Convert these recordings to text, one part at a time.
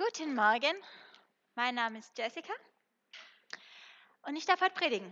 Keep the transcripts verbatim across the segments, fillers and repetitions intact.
Guten Morgen, mein Name ist Jessica und ich darf heute predigen.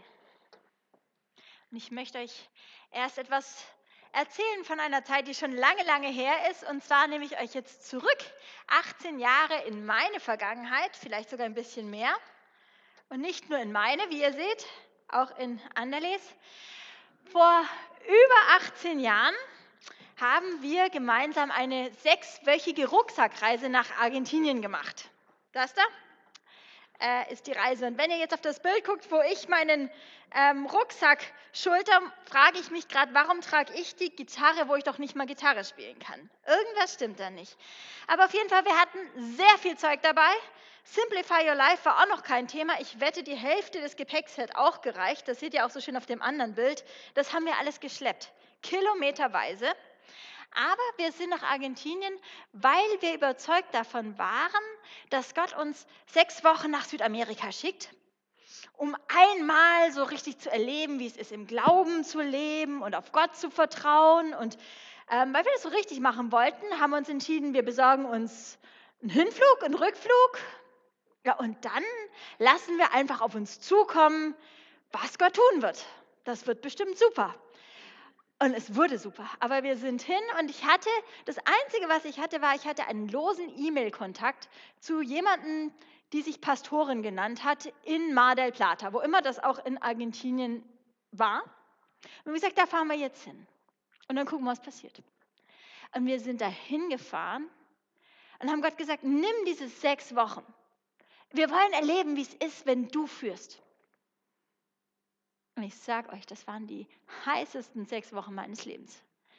Und ich möchte euch erst etwas erzählen von einer Zeit, die schon lange, lange her ist. Und zwar nehme ich euch jetzt zurück, achtzehn Jahre in meine Vergangenheit, vielleicht sogar ein bisschen mehr. Und nicht nur in meine, wie ihr seht, auch in Anderles. Vor über achtzehn Jahren haben wir gemeinsam eine sechswöchige Rucksackreise nach Argentinien gemacht. Das da äh, ist die Reise. Und wenn ihr jetzt auf das Bild guckt, wo ich meinen ähm, Rucksack schulter, frage ich mich gerade, warum trage ich die Gitarre, wo ich doch nicht mal Gitarre spielen kann? Irgendwas stimmt da nicht. Aber auf jeden Fall, wir hatten sehr viel Zeug dabei. Simplify Your Life war auch noch kein Thema. Ich wette, die Hälfte des Gepäcks hätte auch gereicht. Das seht ihr auch so schön auf dem anderen Bild. Das haben wir alles geschleppt, kilometerweise. Aber wir sind nach Argentinien, weil wir überzeugt davon waren, dass Gott uns sechs Wochen nach Südamerika schickt, um einmal so richtig zu erleben, wie es ist, im Glauben zu leben und auf Gott zu vertrauen. Und ähm, weil wir das so richtig machen wollten, haben wir uns entschieden, wir besorgen uns einen Hinflug, einen Rückflug. Ja, und dann lassen wir einfach auf uns zukommen, was Gott tun wird. Das wird bestimmt super. Und es wurde super. Aber wir sind hin und ich hatte, das Einzige, was ich hatte, war, ich hatte einen losen E-Mail-Kontakt zu jemandem, die sich Pastorin genannt hat, in Mar del Plata, wo immer das auch in Argentinien war. Und wie gesagt, da fahren wir jetzt hin. Und dann gucken wir, was passiert. Und wir sind da hingefahren und haben Gott gesagt, nimm diese sechs Wochen. Wir wollen erleben, wie es ist, wenn du führst. Und ich sage euch, das waren die heißesten sechs Wochen meines Lebens.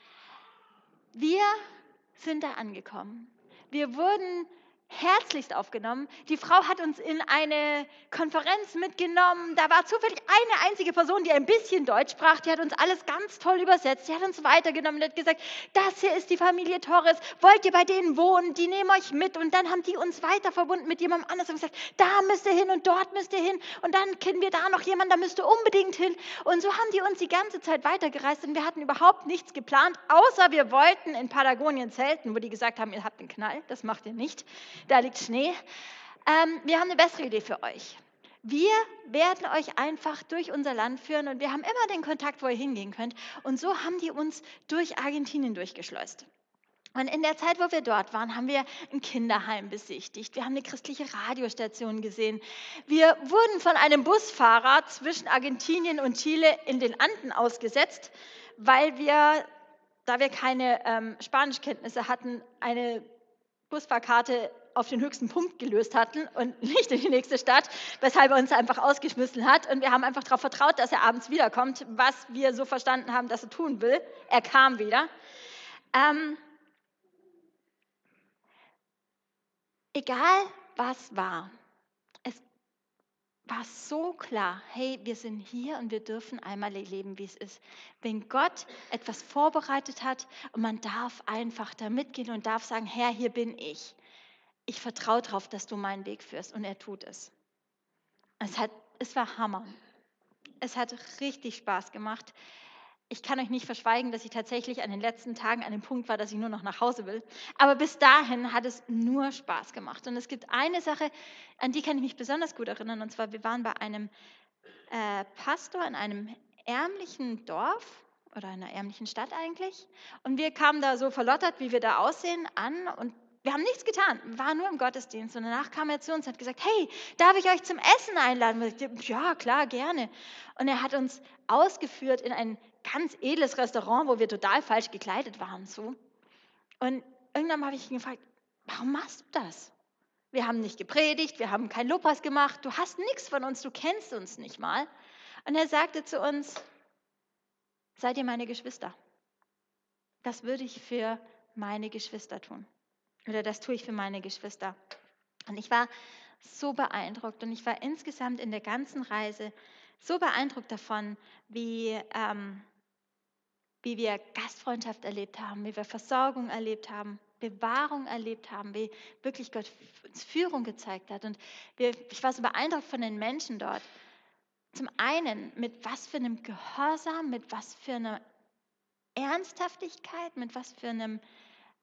Wir sind da angekommen. Wir wurden herzlichst aufgenommen. Die Frau hat uns in eine Konferenz mitgenommen. Da war zufällig eine einzige Person, die ein bisschen Deutsch sprach. Die hat uns alles ganz toll übersetzt. Die hat uns weitergenommen und hat gesagt, das hier ist die Familie Torres. Wollt ihr bei denen wohnen? Die nehmen euch mit. Und dann haben die uns weiter verbunden mit jemandem anders und gesagt, da müsst ihr hin und dort müsst ihr hin. Und dann kennen wir da noch jemanden, da müsst ihr unbedingt hin. Und so haben die uns die ganze Zeit weitergereist. Und wir hatten überhaupt nichts geplant, außer wir wollten in Patagonien zelten, wo die gesagt haben, ihr habt einen Knall, das macht ihr nicht. Da liegt Schnee. Ähm, wir haben eine bessere Idee für euch. Wir werden euch einfach durch unser Land führen und wir haben immer den Kontakt, wo ihr hingehen könnt. Und so haben die uns durch Argentinien durchgeschleust. Und in der Zeit, wo wir dort waren, haben wir ein Kinderheim besichtigt. Wir haben eine christliche Radiostation gesehen. Wir wurden von einem Busfahrer zwischen Argentinien und Chile in den Anden ausgesetzt, weil wir, da wir keine ähm, Spanischkenntnisse hatten, eine Busfahrkarte auf den höchsten Punkt gelöst hatten und nicht in die nächste Stadt, weshalb er uns einfach ausgeschmissen hat. Und wir haben einfach darauf vertraut, dass er abends wiederkommt, was wir so verstanden haben, dass er tun will. Er kam wieder. Ähm, egal, was war, es war so klar, hey, wir sind hier und wir dürfen einmal erleben, wie es ist. Wenn Gott etwas vorbereitet hat und man darf einfach da mitgehen und darf sagen, Herr, hier bin ich. Ich vertraue darauf, dass du meinen Weg führst und er tut es. Es, hat, es war Hammer. Es hat richtig Spaß gemacht. Ich kann euch nicht verschweigen, dass ich tatsächlich an den letzten Tagen an dem Punkt war, dass ich nur noch nach Hause will. Aber bis dahin hat es nur Spaß gemacht. Und es gibt eine Sache, an die kann ich mich besonders gut erinnern. Und zwar, wir waren bei einem äh, Pastor in einem ärmlichen Dorf oder einer ärmlichen Stadt eigentlich. Und wir kamen da so verlottert, wie wir da aussehen, an und wir haben nichts getan, wir waren nur im Gottesdienst. Und danach kam er zu uns und hat gesagt, hey, darf ich euch zum Essen einladen? Und wir, ja, klar, gerne. Und er hat uns ausgeführt in ein ganz edles Restaurant, wo wir total falsch gekleidet waren. So. Und irgendwann habe ich ihn gefragt, warum machst du das? Wir haben nicht gepredigt, wir haben kein Lobpreis gemacht, du hast nichts von uns, du kennst uns nicht mal. Und er sagte zu uns, seid ihr meine Geschwister? Das würde ich für meine Geschwister tun. Oder das tue ich für meine Geschwister. Und ich war so beeindruckt und ich war insgesamt in der ganzen Reise so beeindruckt davon, wie, ähm, wie wir Gastfreundschaft erlebt haben, wie wir Versorgung erlebt haben, Bewahrung erlebt haben, wie wirklich Gott uns Führung gezeigt hat. Und wir, ich war so beeindruckt von den Menschen dort. Zum einen, mit was für einem Gehorsam, mit was für einer Ernsthaftigkeit, mit was für einem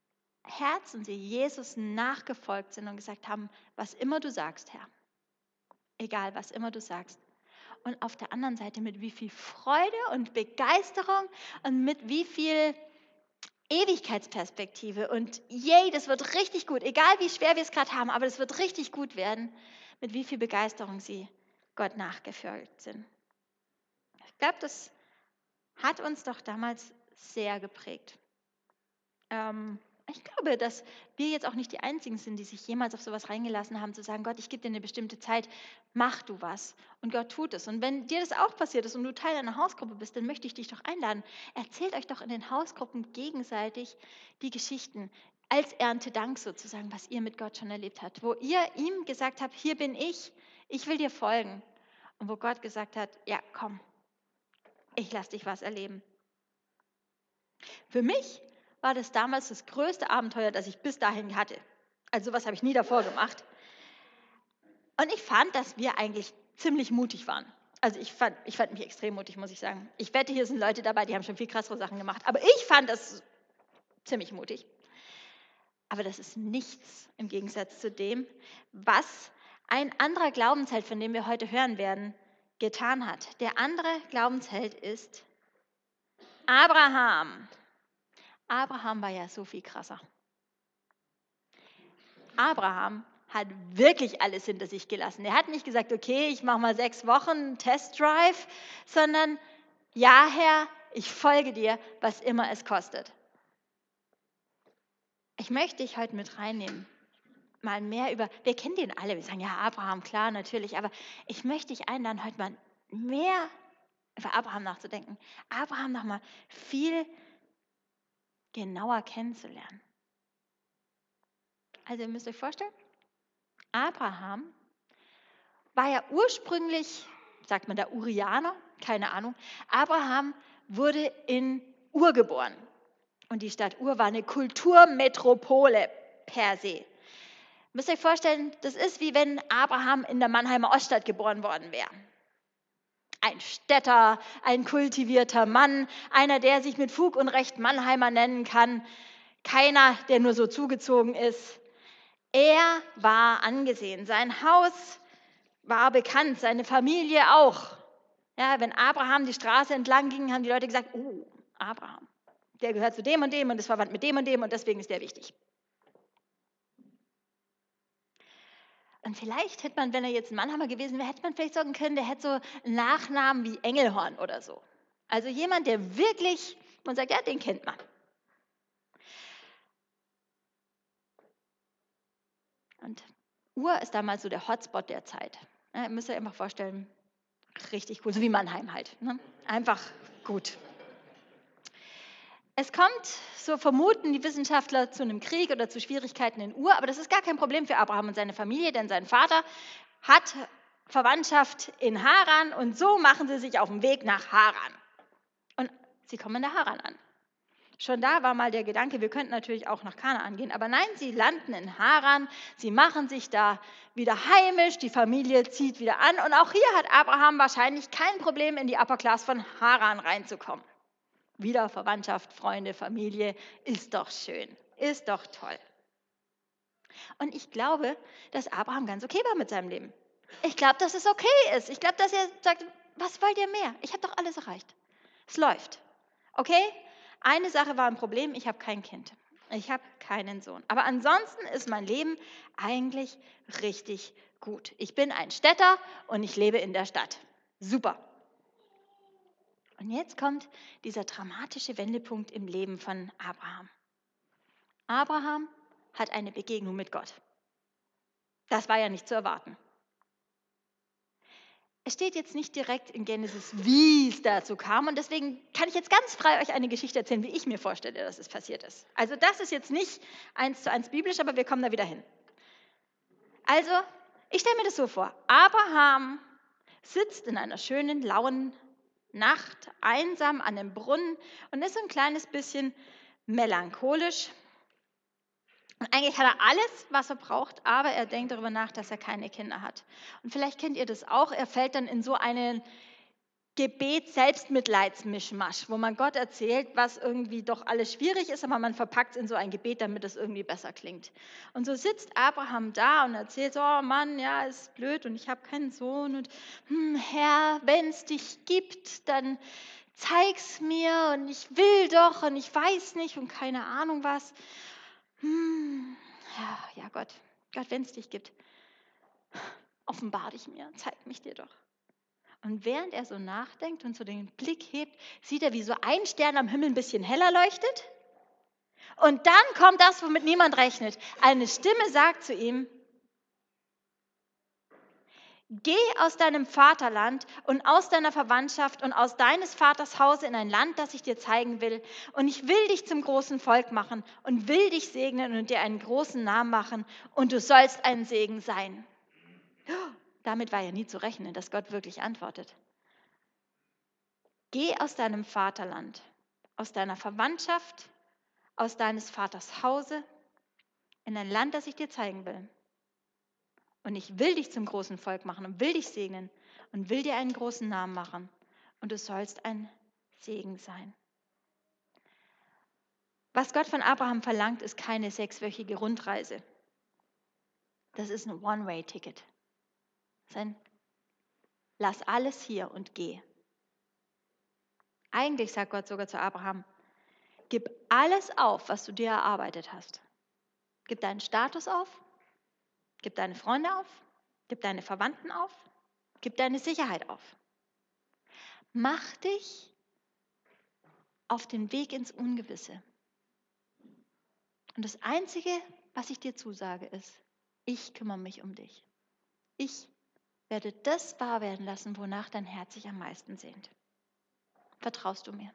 Herzen sie Jesus nachgefolgt sind und gesagt haben, was immer du sagst, Herr, egal was immer du sagst. Und auf der anderen Seite mit wie viel Freude und Begeisterung und mit wie viel Ewigkeitsperspektive und yay, das wird richtig gut, egal wie schwer wir es gerade haben, aber das wird richtig gut werden, mit wie viel Begeisterung sie Gott nachgefolgt sind. Ich glaube, das hat uns doch damals sehr geprägt. Ähm, ich glaube, dass wir jetzt auch nicht die Einzigen sind, die sich jemals auf sowas reingelassen haben, zu sagen, Gott, ich gebe dir eine bestimmte Zeit, mach du was. Und Gott tut es. Und wenn dir das auch passiert ist und du Teil einer Hausgruppe bist, dann möchte ich dich doch einladen. Erzählt euch doch in den Hausgruppen gegenseitig die Geschichten, als Erntedank sozusagen, was ihr mit Gott schon erlebt habt. Wo ihr ihm gesagt habt, hier bin ich, ich will dir folgen. Und wo Gott gesagt hat, ja komm, ich lasse dich was erleben. Für mich war das damals das größte Abenteuer, das ich bis dahin hatte. Also sowas habe ich nie davor gemacht. Und ich fand, dass wir eigentlich ziemlich mutig waren. Also ich fand, ich fand mich extrem mutig, muss ich sagen. Ich wette, hier sind Leute dabei, die haben schon viel krassere Sachen gemacht. Aber ich fand das ziemlich mutig. Aber das ist nichts im Gegensatz zu dem, was ein anderer Glaubensheld, von dem wir heute hören werden, getan hat. Der andere Glaubensheld ist Abraham. Abraham war ja so viel krasser. Abraham hat wirklich alles hinter sich gelassen. Er hat nicht gesagt, okay, ich mache mal sechs Wochen Testdrive, sondern ja, Herr, ich folge dir, was immer es kostet. Ich möchte dich heute mit reinnehmen, mal mehr über, wir kennen den alle, wir sagen, ja, Abraham, klar, natürlich, aber ich möchte dich einladen, heute mal mehr über Abraham nachzudenken, Abraham nochmal viel genauer kennenzulernen. Also ihr müsst euch vorstellen, Abraham war ja ursprünglich, sagt man da Urianer, keine Ahnung, Abraham wurde in Ur geboren. Und die Stadt Ur war eine Kulturmetropole per se. Müsst ihr euch vorstellen, das ist wie wenn Abraham in der Mannheimer Oststadt geboren worden wäre. Ein Städter, ein kultivierter Mann, einer, der sich mit Fug und Recht Mannheimer nennen kann, keiner, der nur so zugezogen ist. Er war angesehen, sein Haus war bekannt, seine Familie auch. Ja, wenn Abraham die Straße entlang ging, haben die Leute gesagt, oh, Abraham, der gehört zu dem und dem und ist verwandt mit dem und dem und deswegen ist der wichtig. Und vielleicht hätte man, wenn er jetzt ein Mannheimer gewesen wäre, hätte man vielleicht sagen können, der hätte so einen Nachnamen wie Engelhorn oder so. Also jemand, der wirklich, man sagt, ja, den kennt man. Und Ur ist damals so der Hotspot der Zeit. Ja, müsst ihr euch einfach vorstellen, richtig cool, so wie Mannheim halt. Ne? Einfach gut. Es kommt, so vermuten die Wissenschaftler, zu einem Krieg oder zu Schwierigkeiten in Ur, aber das ist gar kein Problem für Abraham und seine Familie, denn sein Vater hat Verwandtschaft in Haran und so machen sie sich auf den Weg nach Haran. Und sie kommen in der Haran an. Schon da war mal der Gedanke, wir könnten natürlich auch nach Kanaan gehen, aber nein, sie landen in Haran, sie machen sich da wieder heimisch, die Familie zieht wieder an und auch hier hat Abraham wahrscheinlich kein Problem, in die Upper Class von Haran reinzukommen. Wieder Verwandtschaft, Freunde, Familie, ist doch schön, ist doch toll. Und ich glaube, dass Abraham ganz okay war mit seinem Leben. Ich glaube, dass es okay ist. Ich glaube, dass er sagt, was wollt ihr mehr? Ich habe doch alles erreicht. Es läuft. Okay? Eine Sache war ein Problem, ich habe kein Kind. Ich habe keinen Sohn. Aber ansonsten ist mein Leben eigentlich richtig gut. Ich bin ein Städter und ich lebe in der Stadt. Super. Und jetzt kommt dieser dramatische Wendepunkt im Leben von Abraham. Abraham hat eine Begegnung mit Gott. Das war ja nicht zu erwarten. Es steht jetzt nicht direkt in Genesis, wie es dazu kam. Und deswegen kann ich jetzt ganz frei euch eine Geschichte erzählen, wie ich mir vorstelle, dass es passiert ist. Also das ist jetzt nicht eins zu eins biblisch, aber wir kommen da wieder hin. Also, ich stelle mir das so vor. Abraham sitzt in einer schönen, lauen Nacht einsam an einem Brunnen und ist ein kleines bisschen melancholisch. Und eigentlich hat er alles, was er braucht, aber er denkt darüber nach, dass er keine Kinder hat. Und vielleicht kennt ihr das auch, er fällt dann in so einen Gebet-Selbstmitleidsmischmasch, wo man Gott erzählt, was irgendwie doch alles schwierig ist, aber man verpackt es in so ein Gebet, damit es irgendwie besser klingt. Und so sitzt Abraham da und erzählt, oh Mann, ja, ist blöd und ich habe keinen Sohn und hm, Herr, wenn es dich gibt, dann zeig's mir und ich will doch und ich weiß nicht und keine Ahnung was. Hm, ja, ja Gott, Gott, wenn es dich gibt, offenbar dich mir, zeig mich dir doch. Und während er so nachdenkt und so den Blick hebt, sieht er, wie so ein Stern am Himmel ein bisschen heller leuchtet. Und dann kommt das, womit niemand rechnet. Eine Stimme sagt zu ihm, geh aus deinem Vaterland und aus deiner Verwandtschaft und aus deines Vaters Hause in ein Land, das ich dir zeigen will. Und ich will dich zum großen Volk machen und will dich segnen und dir einen großen Namen machen. Und du sollst ein Segen sein. Damit war ja nie zu rechnen, dass Gott wirklich antwortet. Geh aus deinem Vaterland, aus deiner Verwandtschaft, aus deines Vaters Hause, in ein Land, das ich dir zeigen will. Und ich will dich zum großen Volk machen und will dich segnen und will dir einen großen Namen machen. Und du sollst ein Segen sein. Was Gott von Abraham verlangt, ist keine sechswöchige Rundreise. Das ist ein One-Way-Ticket. Sein, lass alles hier und geh. Eigentlich sagt Gott sogar zu Abraham, gib alles auf, was du dir erarbeitet hast. Gib deinen Status auf, gib deine Freunde auf, gib deine Verwandten auf, gib deine Sicherheit auf. Mach dich auf den Weg ins Ungewisse. Und das Einzige, was ich dir zusage, ist, ich kümmere mich um dich. Ich werde das wahr werden lassen, wonach dein Herz sich am meisten sehnt. Vertraust du mir?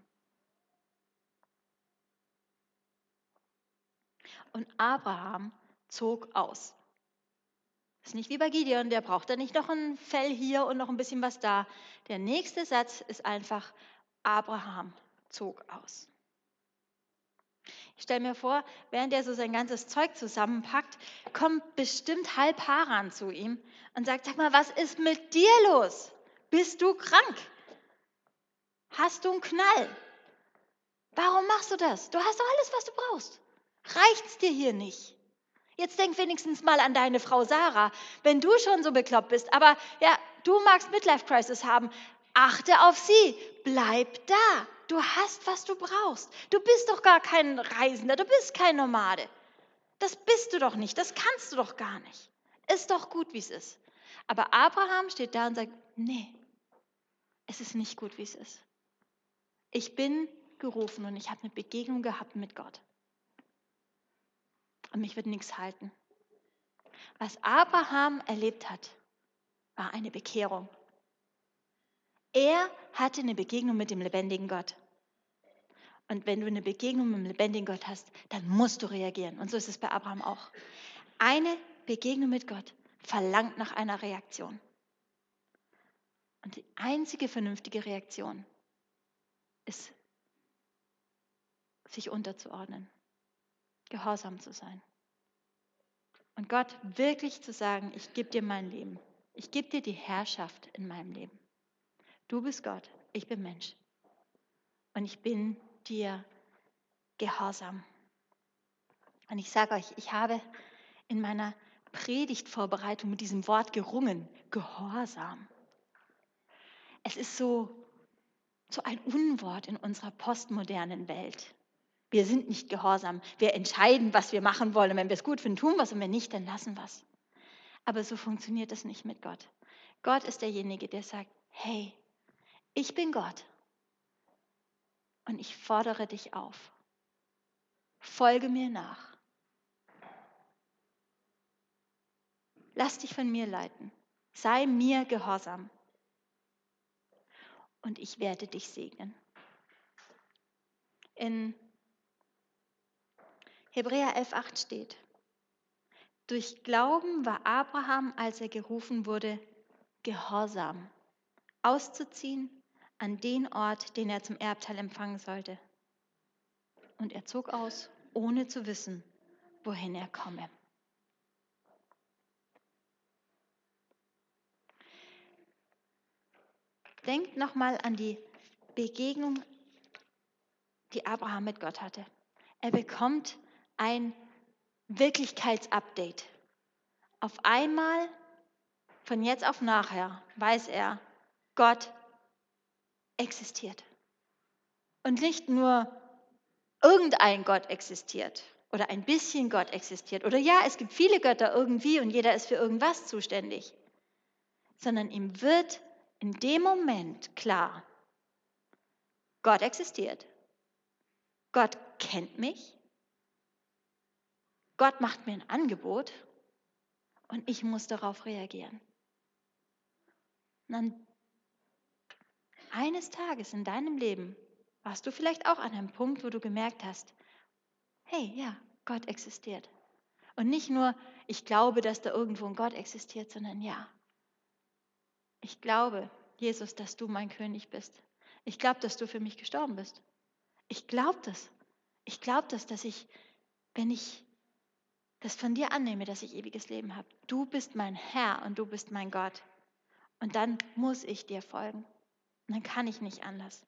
Und Abraham zog aus. Das ist nicht wie bei Gideon, der braucht da nicht noch ein Fell hier und noch ein bisschen was da. Der nächste Satz ist einfach, Abraham zog aus. Ich stelle mir vor, während er so sein ganzes Zeug zusammenpackt, kommt bestimmt halb Haran zu ihm und sagt, sag mal, was ist mit dir los? Bist du krank? Hast du einen Knall? Warum machst du das? Du hast doch alles, was du brauchst. Reicht's dir hier nicht? Jetzt denk wenigstens mal an deine Frau Sarah, wenn du schon so bekloppt bist. Aber ja, du magst Midlife-Crisis haben. Achte auf sie. Bleib da. Du hast, was du brauchst. Du bist doch gar kein Reisender. Du bist kein Nomade. Das bist du doch nicht. Das kannst du doch gar nicht. Ist doch gut, wie es ist. Aber Abraham steht da und sagt, nee, es ist nicht gut, wie es ist. Ich bin gerufen und ich habe eine Begegnung gehabt mit Gott. Und mich wird nichts halten. Was Abraham erlebt hat, war eine Bekehrung. Er hatte eine Begegnung mit dem lebendigen Gott. Und wenn du eine Begegnung mit dem lebendigen Gott hast, dann musst du reagieren. Und so ist es bei Abraham auch. Eine Begegnung mit Gott verlangt nach einer Reaktion. Und die einzige vernünftige Reaktion ist, sich unterzuordnen, gehorsam zu sein. Und Gott wirklich zu sagen, ich gebe dir mein Leben. Ich gebe dir die Herrschaft in meinem Leben. Du bist Gott, ich bin Mensch. Und ich bin dir gehorsam. Und ich sage euch, ich habe in meiner Predigtvorbereitung mit diesem Wort gerungen, Gehorsam. Es ist so, so ein Unwort in unserer postmodernen Welt. Wir sind nicht gehorsam. Wir entscheiden, was wir machen wollen. Und wenn wir es gut finden, tun wir es. Und wenn nicht, dann lassen wir es. Aber so funktioniert das nicht mit Gott. Gott ist derjenige, der sagt, hey, ich bin Gott. Und ich fordere dich auf. Folge mir nach. Lass dich von mir leiten. Sei mir gehorsam. Und ich werde dich segnen. In Hebräer elf acht steht, durch Glauben war Abraham, als er gerufen wurde, gehorsam, auszuziehen an den Ort, den er zum Erbteil empfangen sollte. Und er zog aus, ohne zu wissen, wohin er komme. Denkt nochmal an die Begegnung, die Abraham mit Gott hatte. Er bekommt ein Wirklichkeitsupdate. Auf einmal, von jetzt auf nachher, weiß er, Gott existiert. Und nicht nur irgendein Gott existiert oder ein bisschen Gott existiert. Oder ja, es gibt viele Götter irgendwie und jeder ist für irgendwas zuständig. Sondern ihm wird in dem Moment klar, Gott existiert. Gott kennt mich. Gott macht mir ein Angebot und ich muss darauf reagieren. Und dann eines Tages in deinem Leben warst du vielleicht auch an einem Punkt, wo du gemerkt hast, hey, ja, Gott existiert. Und nicht nur, ich glaube, dass da irgendwo ein Gott existiert, sondern ja, ich glaube, Jesus, dass du mein König bist. Ich glaube, dass du für mich gestorben bist. Ich glaube das. Ich glaube das, dass ich, wenn ich das von dir annehme, dass ich ewiges Leben habe. Du bist mein Herr und du bist mein Gott. Und dann muss ich dir folgen. Und dann kann ich nicht anders.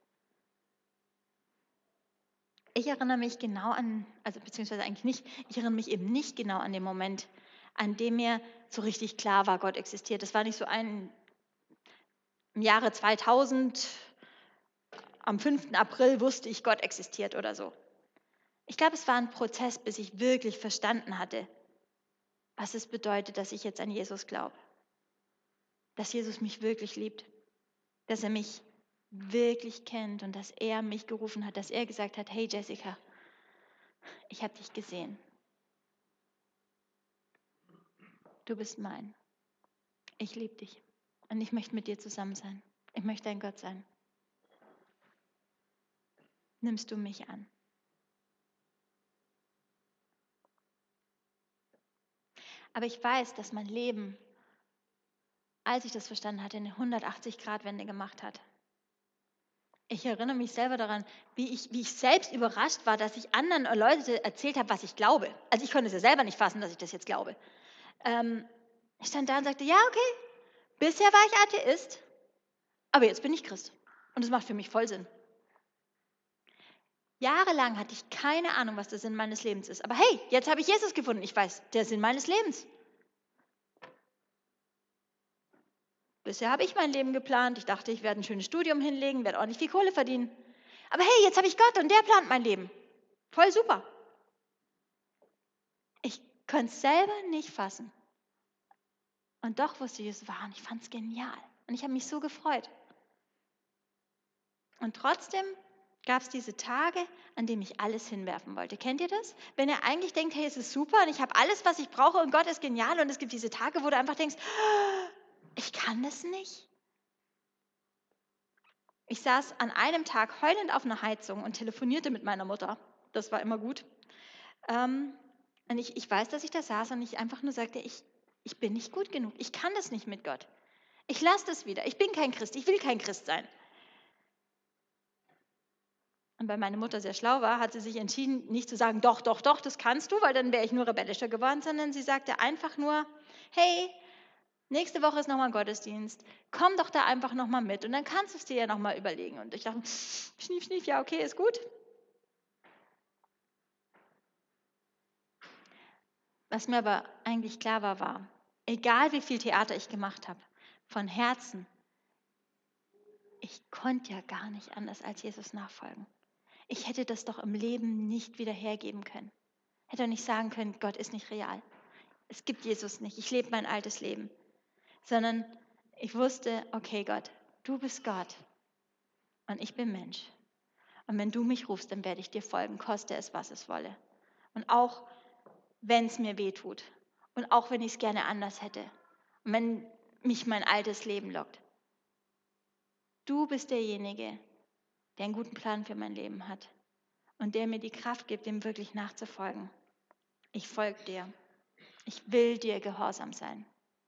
Ich erinnere mich genau an, also beziehungsweise eigentlich nicht, ich erinnere mich eben nicht genau an den Moment, an dem mir so richtig klar war, Gott existiert. Das war nicht so ein, im Jahre zweitausend, am fünften April wusste ich, Gott existiert oder so. Ich glaube, es war ein Prozess, bis ich wirklich verstanden hatte, was es bedeutet, dass ich jetzt an Jesus glaube. Dass Jesus mich wirklich liebt. Dass er mich wirklich kennt und dass er mich gerufen hat, dass er gesagt hat, hey Jessica, ich habe dich gesehen. Du bist mein. Ich liebe dich und ich möchte mit dir zusammen sein. Ich möchte dein Gott sein. Nimmst du mich an? Aber ich weiß, dass mein Leben, als ich das verstanden hatte, eine hundertachtzig-Grad-Wende gemacht hat. Ich erinnere mich selber daran, wie ich, wie ich selbst überrascht war, dass ich anderen Leuten erzählt habe, was ich glaube. Also ich konnte es ja selber nicht fassen, dass ich das jetzt glaube. Ähm, ich stand da und sagte, ja, okay, bisher war ich Atheist, aber jetzt bin ich Christ. Und es macht für mich voll Sinn. Jahrelang hatte ich keine Ahnung, was der Sinn meines Lebens ist. Aber hey, jetzt habe ich Jesus gefunden. Ich weiß, der Sinn meines Lebens. Bisher habe ich mein Leben geplant. Ich dachte, ich werde ein schönes Studium hinlegen, werde ordentlich viel Kohle verdienen. Aber hey, jetzt habe ich Gott und der plant mein Leben. Voll super. Ich konnte es selber nicht fassen. Und doch wusste ich, es war und ich fand es genial. Und ich habe mich so gefreut. Und trotzdem gab es diese Tage, an denen ich alles hinwerfen wollte. Kennt ihr das? Wenn ihr eigentlich denkt, hey, es ist super und ich habe alles, was ich brauche und Gott ist genial und es gibt diese Tage, wo du einfach denkst, ich kann das nicht. Ich saß an einem Tag heulend auf einer Heizung und telefonierte mit meiner Mutter. Das war immer gut. Ähm, und ich, ich weiß, dass ich da saß und ich einfach nur sagte, ich, ich bin nicht gut genug. Ich kann das nicht mit Gott. Ich lasse das wieder. Ich bin kein Christ. Ich will kein Christ sein. Und weil meine Mutter sehr schlau war, hat sie sich entschieden, nicht zu sagen, doch, doch, doch, das kannst du, weil dann wäre ich nur rebellischer geworden, sondern sie sagte einfach nur, hey, nächste Woche ist nochmal Gottesdienst, komm doch da einfach nochmal mit und dann kannst du es dir ja nochmal überlegen. Und ich dachte, schnief, schnief, ja, okay, ist gut. Was mir aber eigentlich klar war, war, egal wie viel Theater ich gemacht habe, von Herzen, ich konnte ja gar nicht anders als Jesus nachfolgen. Ich hätte das doch im Leben nicht wieder hergeben können. Hätte doch nicht sagen können, Gott ist nicht real. Es gibt Jesus nicht. Ich lebe mein altes Leben. Sondern ich wusste, okay Gott, du bist Gott und ich bin Mensch. Und wenn du mich rufst, dann werde ich dir folgen, koste es, was es wolle. Und auch wenn es mir weh tut und auch wenn ich es gerne anders hätte und wenn mich mein altes Leben lockt. Du bist derjenige, der einen guten Plan für mein Leben hat und der mir die Kraft gibt, dem wirklich nachzufolgen. Ich folge dir. Ich will dir gehorsam sein.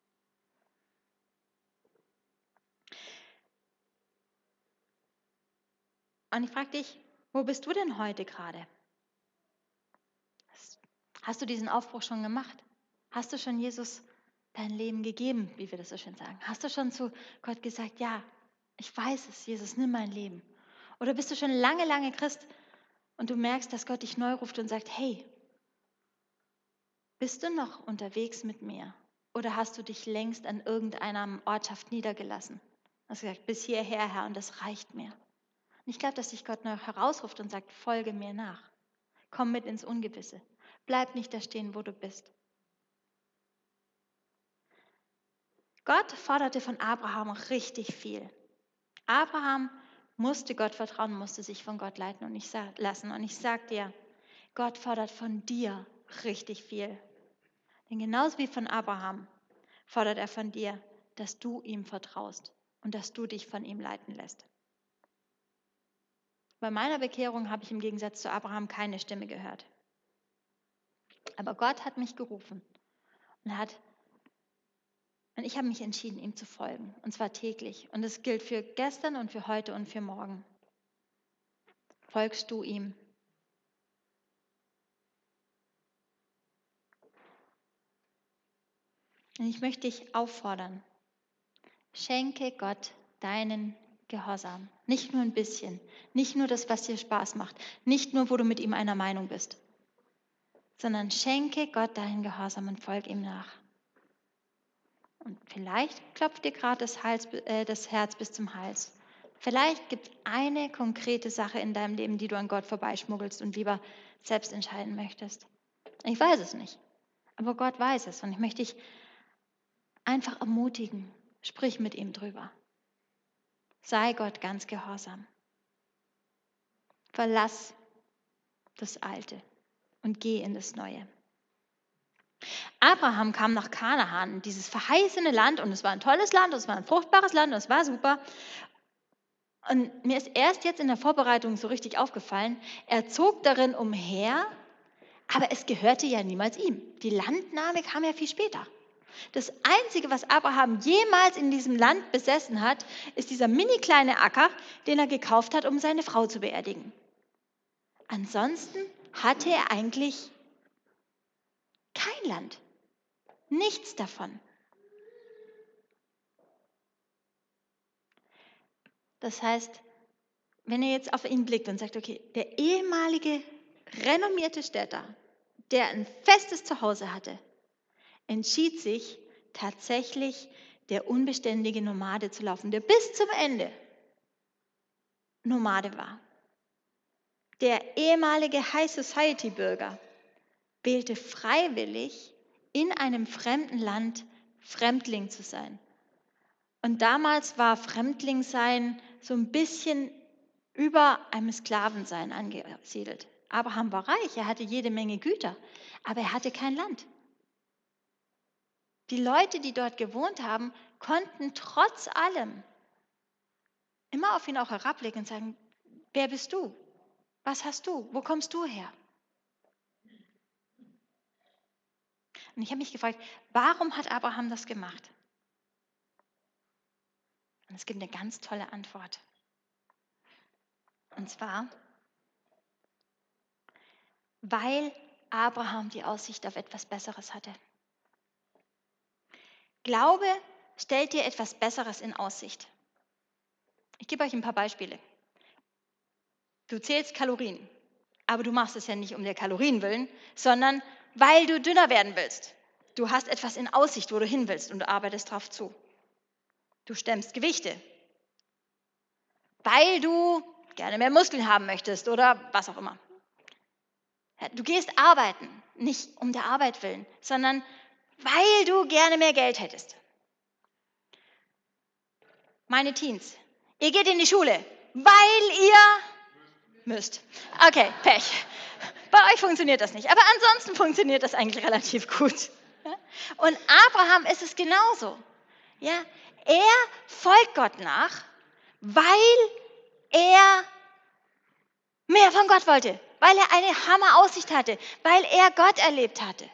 Und ich frage dich, wo bist du denn heute gerade? Hast du diesen Aufbruch schon gemacht? Hast du schon Jesus dein Leben gegeben, wie wir das so schön sagen? Hast du schon zu Gott gesagt, ja, Ich weiß es, Jesus, nimm mein Leben. Oder bist du schon lange, lange Christ und du merkst, dass Gott dich neu ruft und sagt, hey, bist du noch unterwegs mit mir? Oder hast du dich längst an irgendeiner Ortschaft niedergelassen? Hast gesagt, bis hierher, Herr, und das reicht mir. Und ich glaube, dass dich Gott neu herausruft und sagt, folge mir nach. Komm mit ins Ungewisse. Bleib nicht da stehen, wo du bist. Gott forderte von Abraham richtig viel. Abraham musste Gott vertrauen, musste sich von Gott leiten und nicht lassen. Und ich sage dir, Gott fordert von dir richtig viel. Denn genauso wie von Abraham fordert er von dir, dass du ihm vertraust und dass du dich von ihm leiten lässt. Bei meiner Bekehrung habe ich im Gegensatz zu Abraham keine Stimme gehört. Aber Gott hat mich gerufen und, hat, und ich habe mich entschieden, ihm zu folgen. Und zwar täglich. Und das gilt für gestern und für heute und für morgen. Folgst du ihm? Und ich möchte dich auffordern, schenke Gott deinen Gehorsam. Nicht nur ein bisschen, nicht nur das, was dir Spaß macht, nicht nur, wo du mit ihm einer Meinung bist, sondern schenke Gott deinen Gehorsam und folg ihm nach. Und vielleicht klopft dir gerade das, Hals, äh, das Herz bis zum Hals. Vielleicht gibt es eine konkrete Sache in deinem Leben, die du an Gott vorbeischmuggelst und lieber selbst entscheiden möchtest. Ich weiß es nicht, aber Gott weiß es und ich möchte dich einfach ermutigen. Sprich mit ihm drüber. Sei Gott ganz gehorsam. Verlass das Alte und geh in das Neue. Abraham kam nach Kanaan, dieses verheißene Land, und es war ein tolles Land, und es war ein fruchtbares Land, und es war super. Und mir ist erst jetzt in der Vorbereitung so richtig aufgefallen, er zog darin umher, aber es gehörte ja niemals ihm. Die Landnahme kam ja viel später. Das Einzige, was Abraham jemals in diesem Land besessen hat, ist dieser mini kleine Acker, den er gekauft hat, um seine Frau zu beerdigen. Ansonsten hatte er eigentlich kein Land. Nichts davon. Das heißt, wenn ihr jetzt auf ihn blickt und sagt, okay, der ehemalige renommierte Städter, der ein festes Zuhause hatte, entschied sich tatsächlich, der unbeständige Nomade zu laufen, der bis zum Ende Nomade war. Der ehemalige High-Society-Bürger wählte freiwillig, in einem fremden Land Fremdling zu sein. Und damals war Fremdlingsein so ein bisschen über einem Sklavensein angesiedelt. Abraham war reich, er hatte jede Menge Güter, aber er hatte kein Land. Die Leute, die dort gewohnt haben, konnten trotz allem immer auf ihn auch herabblicken und sagen, wer bist du? Was hast du? Wo kommst du her? Und ich habe mich gefragt, warum hat Abraham das gemacht? Und es gibt eine ganz tolle Antwort. Und zwar, weil Abraham die Aussicht auf etwas Besseres hatte. Glaube stellt dir etwas Besseres in Aussicht. Ich gebe euch ein paar Beispiele. Du zählst Kalorien, aber du machst es ja nicht um der Kalorien willen, sondern weil du dünner werden willst. Du hast etwas in Aussicht, wo du hin willst und du arbeitest darauf zu. Du stemmst Gewichte, weil du gerne mehr Muskeln haben möchtest oder was auch immer. Du gehst arbeiten, nicht um der Arbeit willen, sondern weil du gerne mehr Geld hättest. Meine Teens, ihr geht in die Schule, weil ihr müsst. Okay, Pech. Bei euch funktioniert das nicht, aber ansonsten funktioniert das eigentlich relativ gut. Und Abraham ist es genauso. Ja, er folgt Gott nach, weil er mehr von Gott wollte, weil er eine Hammer-Aussicht hatte, weil er Gott erlebt hatte.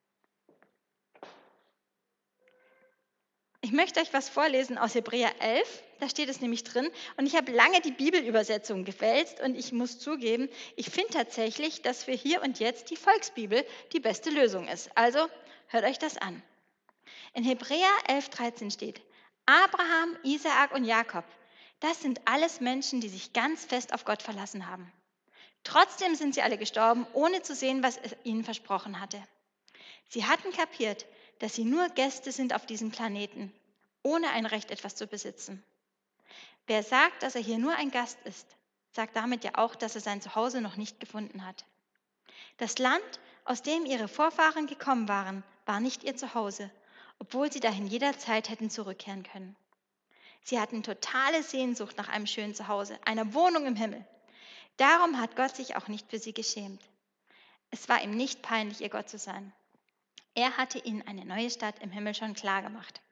Ich möchte euch was vorlesen aus Hebräer elf, da steht es nämlich drin. Und ich habe lange die Bibelübersetzung gewälzt und ich muss zugeben, ich finde tatsächlich, dass für hier und jetzt die Volksbibel die beste Lösung ist. Also hört euch das an. In Hebräer elf, dreizehn steht, Abraham, Isaak und Jakob, Das sind alles Menschen, die sich ganz fest auf Gott verlassen haben. Trotzdem sind sie alle gestorben, ohne zu sehen, was er ihnen versprochen hatte. Sie hatten kapiert, dass sie nur Gäste sind auf diesem Planeten, ohne ein Recht, etwas zu besitzen. Wer sagt, dass er hier nur ein Gast ist, sagt damit ja auch, dass er sein Zuhause noch nicht gefunden hat. Das Land, aus dem ihre Vorfahren gekommen waren, war nicht ihr Zuhause, obwohl sie dahin jederzeit hätten zurückkehren können. Sie hatten totale Sehnsucht nach einem schönen Zuhause, einer Wohnung im Himmel. Darum hat Gott sich auch nicht für sie geschämt. Es war ihm nicht peinlich, ihr Gott zu sein. Er hatte ihnen eine neue Stadt im Himmel schon klar gemacht.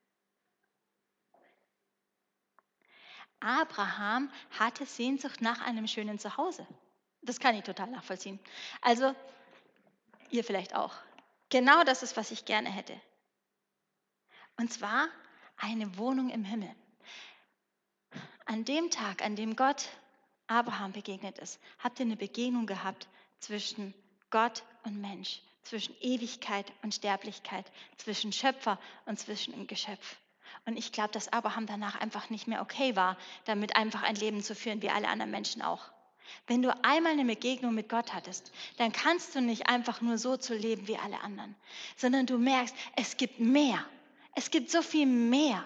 Abraham hatte Sehnsucht nach einem schönen Zuhause. Das kann ich total nachvollziehen. Also, ihr vielleicht auch. Genau das ist, was ich gerne hätte. Und zwar eine Wohnung im Himmel. An dem Tag, an dem Gott Abraham begegnet ist, habt ihr eine Begegnung gehabt zwischen Gott und Mensch, zwischen Ewigkeit und Sterblichkeit, zwischen Schöpfer und zwischen dem Geschöpf. Und ich glaube, dass Abraham danach einfach nicht mehr okay war, damit einfach ein Leben zu führen, wie alle anderen Menschen auch. Wenn du einmal eine Begegnung mit Gott hattest, dann kannst du nicht einfach nur so zu leben wie alle anderen, sondern du merkst, es gibt mehr. Es gibt so viel mehr.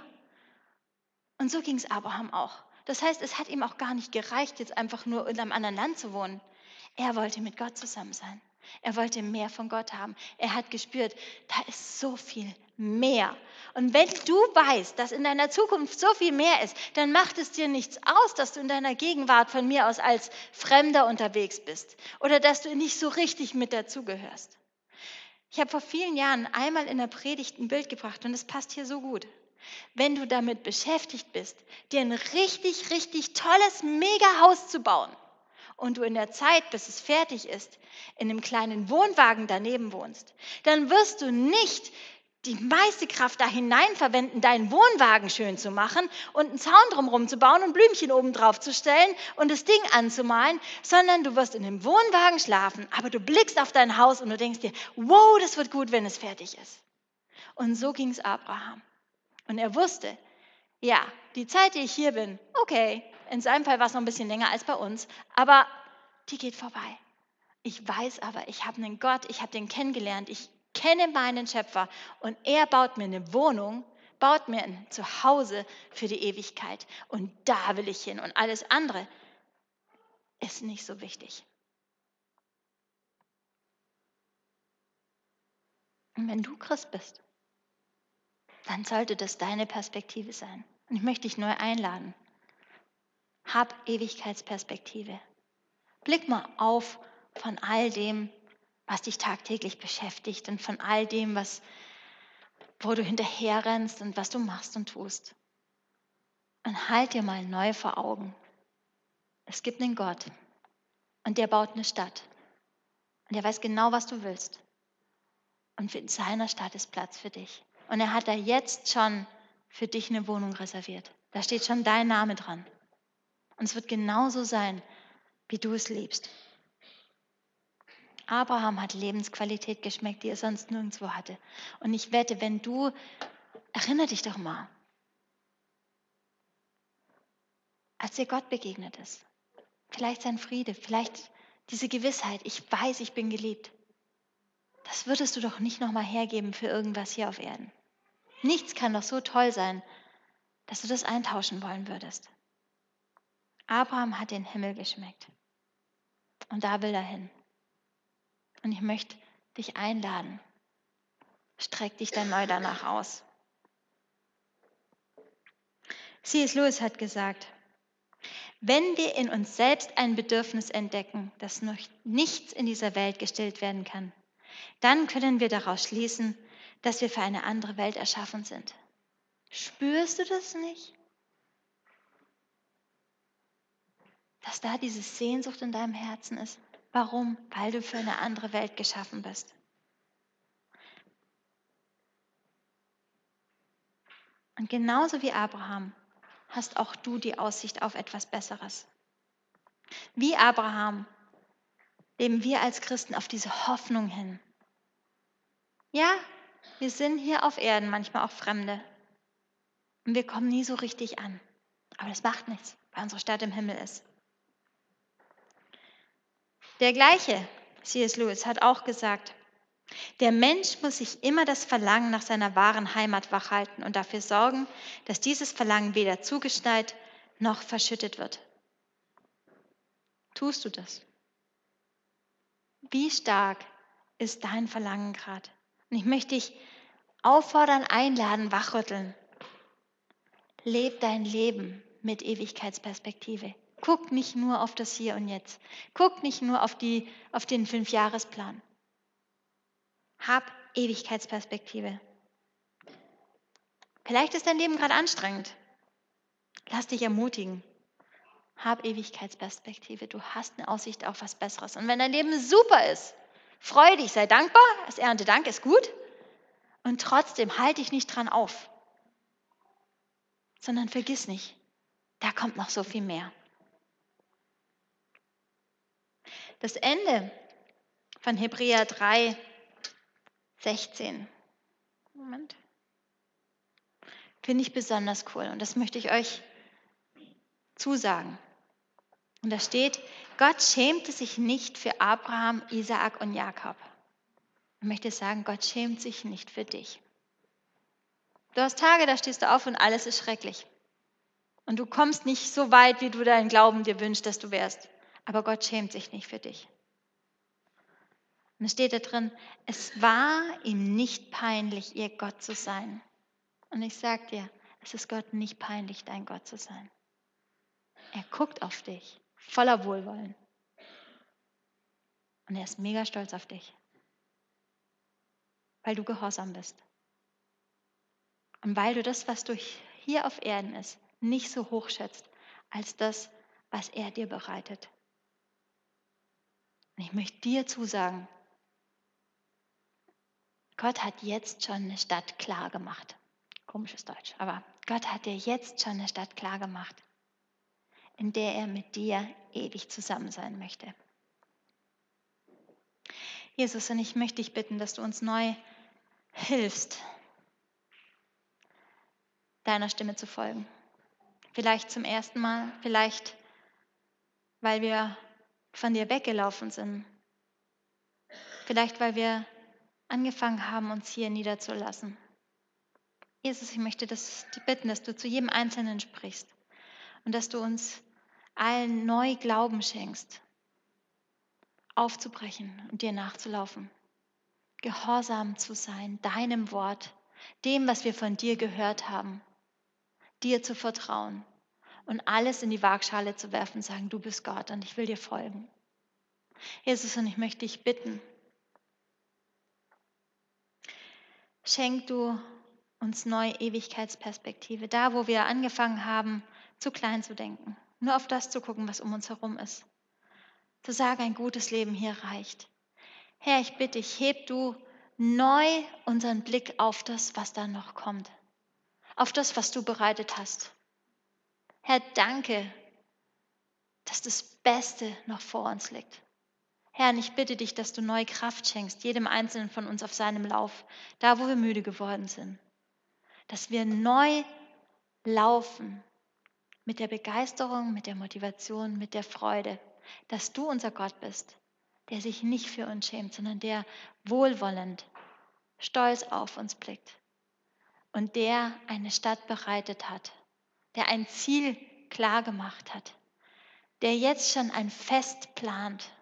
Und so ging es Abraham auch. Das heißt, es hat ihm auch gar nicht gereicht, jetzt einfach nur in einem anderen Land zu wohnen. Er wollte mit Gott zusammen sein. Er wollte mehr von Gott haben. Er hat gespürt, da ist so viel mehr. Und wenn du weißt, dass in deiner Zukunft so viel mehr ist, dann macht es dir nichts aus, dass du in deiner Gegenwart von mir aus als Fremder unterwegs bist oder dass du nicht so richtig mit dazugehörst. Ich habe vor vielen Jahren einmal in der Predigt ein Bild gebracht und es passt hier so gut. Wenn du damit beschäftigt bist, dir ein richtig, richtig tolles Mega-Haus zu bauen und du in der Zeit, bis es fertig ist, in einem kleinen Wohnwagen daneben wohnst, dann wirst du nicht die meiste Kraft da hinein verwenden, deinen Wohnwagen schön zu machen und einen Zaun drumherum zu bauen und Blümchen oben drauf zu stellen und das Ding anzumalen, sondern du wirst in dem Wohnwagen schlafen, aber du blickst auf dein Haus und du denkst dir, wow, das wird gut, wenn es fertig ist. Und so ging es Abraham. Und er wusste, ja, die Zeit, die ich hier bin, okay, in seinem Fall war es noch ein bisschen länger als bei uns, aber die geht vorbei. Ich weiß aber, ich habe einen Gott, ich habe den kennengelernt, ich kenne meinen Schöpfer und er baut mir eine Wohnung, baut mir ein Zuhause für die Ewigkeit und da will ich hin und alles andere ist nicht so wichtig. Und wenn du Christ bist, dann sollte das deine Perspektive sein. Und ich möchte dich neu einladen. Hab Ewigkeitsperspektive. Blick mal auf von all dem, was dich tagtäglich beschäftigt und von all dem, was, wo du hinterherrennst und was du machst und tust. Und halt dir mal neu vor Augen. Es gibt einen Gott und der baut eine Stadt. Und der weiß genau, was du willst. Und in seiner Stadt ist Platz für dich. Und er hat da jetzt schon für dich eine Wohnung reserviert. Da steht schon dein Name dran. Und es wird genauso sein, wie du es liebst. Abraham hat Lebensqualität geschmeckt, die er sonst nirgendwo hatte. Und ich wette, wenn du, erinnere dich doch mal, als dir Gott begegnet ist, vielleicht sein Friede, vielleicht diese Gewissheit, ich weiß, ich bin geliebt. Das würdest du doch nicht nochmal hergeben für irgendwas hier auf Erden. Nichts kann doch so toll sein, dass du das eintauschen wollen würdest. Abraham hat den Himmel geschmeckt. Und da will er hin. Und ich möchte dich einladen. Streck dich dann neu danach aus. C S Lewis hat gesagt, wenn wir in uns selbst ein Bedürfnis entdecken, das noch nichts in dieser Welt gestillt werden kann, dann können wir daraus schließen, dass wir für eine andere Welt erschaffen sind. Spürst du das nicht? Dass da diese Sehnsucht in deinem Herzen ist? Warum? Weil du für eine andere Welt geschaffen bist. Und genauso wie Abraham hast auch du die Aussicht auf etwas Besseres. Wie Abraham leben wir als Christen auf diese Hoffnung hin. Ja, wir sind hier auf Erden manchmal auch Fremde und wir kommen nie so richtig an. Aber das macht nichts, weil unsere Stadt im Himmel ist. Der gleiche C S Lewis hat auch gesagt, der Mensch muss sich immer das Verlangen nach seiner wahren Heimat wachhalten und dafür sorgen, dass dieses Verlangen weder zugeschneit noch verschüttet wird. Tust du das? Wie stark ist dein Verlangen gerade? Und ich möchte dich auffordern, einladen, wachrütteln. Leb dein Leben mit Ewigkeitsperspektive. Guck nicht nur auf das Hier und Jetzt. Guck nicht nur auf, die, auf den Fünfjahresplan. Hab Ewigkeitsperspektive. Vielleicht ist dein Leben gerade anstrengend. Lass dich ermutigen. Hab Ewigkeitsperspektive. Du hast eine Aussicht auf was Besseres. Und wenn dein Leben super ist, freu dich, sei dankbar. Das Erntedank ist gut. Und trotzdem halte dich nicht dran auf. Sondern vergiss nicht, da kommt noch so viel mehr. Das Ende von Hebräer drei, sechzehn. Moment. Finde ich besonders cool und das möchte ich euch zusagen. Und da steht, Gott schämte sich nicht für Abraham, Isaak und Jakob. Ich möchte sagen, Gott schämt sich nicht für dich. Du hast Tage, da stehst du auf und alles ist schrecklich. Und du kommst nicht so weit, wie du deinen Glauben dir wünschst, dass du wärst. Aber Gott schämt sich nicht für dich. Und es steht da drin, es war ihm nicht peinlich, ihr Gott zu sein. Und ich sage dir, es ist Gott nicht peinlich, dein Gott zu sein. Er guckt auf dich, voller Wohlwollen. Und er ist mega stolz auf dich, weil du gehorsam bist. Und weil du das, was du hier auf Erden ist, nicht so hoch schätzt, als das, was er dir bereitet. Und ich möchte dir zusagen, Gott hat jetzt schon eine Stadt klar gemacht. Komisches Deutsch, aber Gott hat dir jetzt schon eine Stadt klar gemacht, in der er mit dir ewig zusammen sein möchte. Jesus, und ich möchte dich bitten, dass du uns neu hilfst, deiner Stimme zu folgen. Vielleicht zum ersten Mal, vielleicht weil wir von dir weggelaufen sind. Vielleicht weil wir angefangen haben, uns hier niederzulassen. Jesus, ich möchte das, dich bitten, dass du zu jedem Einzelnen sprichst und dass du uns allen neu Glauben schenkst, aufzubrechen und dir nachzulaufen, gehorsam zu sein, deinem Wort, dem, was wir von dir gehört haben, dir zu vertrauen und alles in die Waagschale zu werfen und sagen, du bist Gott und ich will dir folgen. Jesus, und ich möchte dich bitten, schenk du uns neue Ewigkeitsperspektive, da wo wir angefangen haben, zu klein zu denken, nur auf das zu gucken, was um uns herum ist. Zu sagen, ein gutes Leben hier reicht. Herr, ich bitte dich, heb du neu unseren Blick auf das, was da noch kommt, auf das, was du bereitet hast. Herr, danke, dass das Beste noch vor uns liegt. Herr, und ich bitte dich, dass du neue Kraft schenkst, jedem Einzelnen von uns auf seinem Lauf, da wo wir müde geworden sind. Dass wir neu laufen mit der Begeisterung, mit der Motivation, mit der Freude, dass du unser Gott bist, der sich nicht für uns schämt, sondern der wohlwollend, stolz auf uns blickt und der eine Stadt bereitet hat, der ein Ziel klar gemacht hat, der jetzt schon ein Fest plant,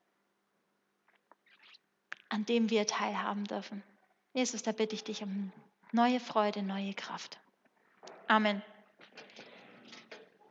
an dem wir teilhaben dürfen. Jesus, da bitte ich dich um neue Freude, neue Kraft. Amen.